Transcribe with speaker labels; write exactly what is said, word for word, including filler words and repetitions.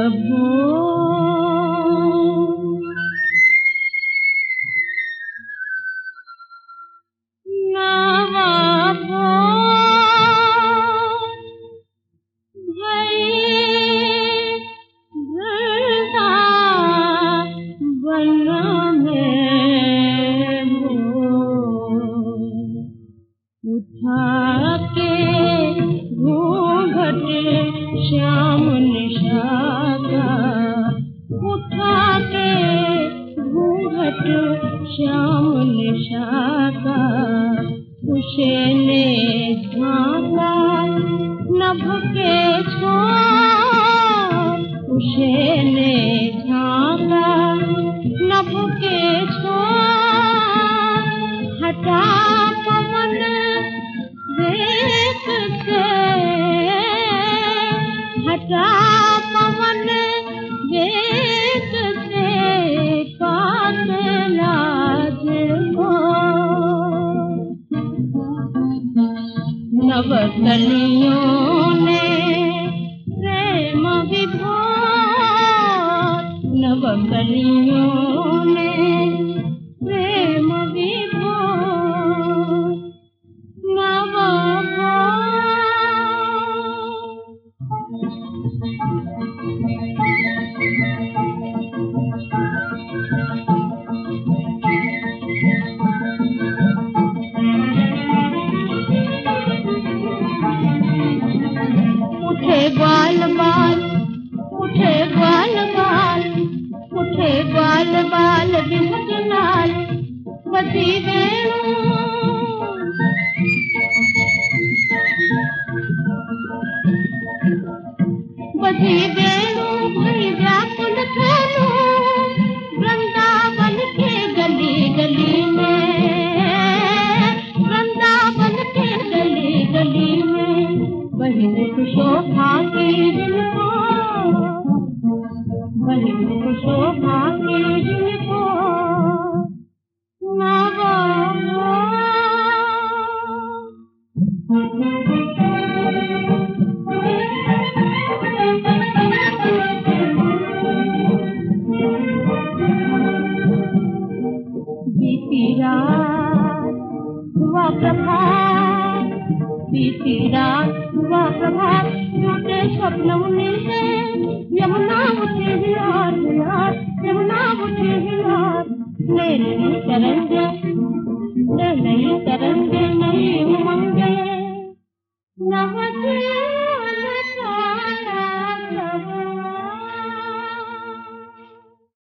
Speaker 1: प्रभु नवाबो भई वृंदावन में उठा के घूंघट श्याम निशा का, उठा के घूंघट श्याम निशा का, उसे ने झांका नभ के छोर, उसे ने झांका नभ के छोर, हटा पवन वेग से, हटा पवन वेग से, पास लाज को नवकलियों ने प्रेम विभोर, नवकलियों ने प्रेम विभोर, नवाबो उठे ग्वाल बाल, उठे ग्वाल बाल, उठे ग्वाल बाल बिहक लाल, बजी वेणु बजी वेणु भई व्याकुल खेलू, वृंदावन के गली गली में, वृंदावन के गली गली में, वही मुख शोभा की जिनको, वही मुख शोभा की जिनको नवाबो बीती रात हुआ प्रभात, बीती रात हुआ प्रभात, टूटे स्वप्न मिलते, यमुना उठी हिलार हिलार, यमुना उठी हिलार, ले नई तरंगे, ले नई तरंगे, नई उमंगे, नवजे